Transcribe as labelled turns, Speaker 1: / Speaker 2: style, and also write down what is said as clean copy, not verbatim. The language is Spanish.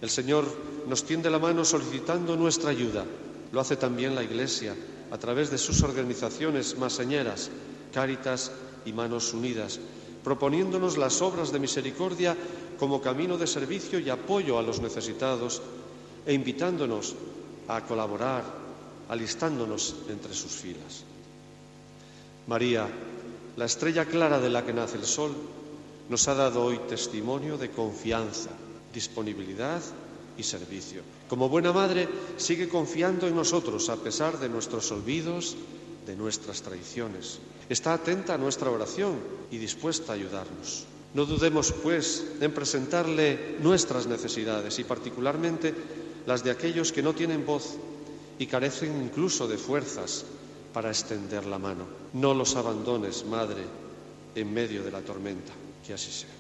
Speaker 1: El Señor nos tiende la mano solicitando nuestra ayuda. Lo hace también la Iglesia a través de sus organizaciones más señeras, Cáritas y Manos Unidas, proponiéndonos las obras de misericordia como camino de servicio y apoyo a los necesitados e invitándonos a colaborar, alistándonos entre sus filas. María, la estrella clara de la que nace el sol, nos ha dado hoy testimonio de confianza, disponibilidad y servicio. Como buena madre, sigue confiando en nosotros a pesar de nuestros olvidos, de nuestras traiciones. Está atenta a nuestra oración y dispuesta a ayudarnos. No dudemos, pues, en presentarle nuestras necesidades y particularmente las de aquellos que no tienen voz y carecen incluso de fuerzas para extender la mano. No los abandones, Madre, en medio de la tormenta. Que así sea.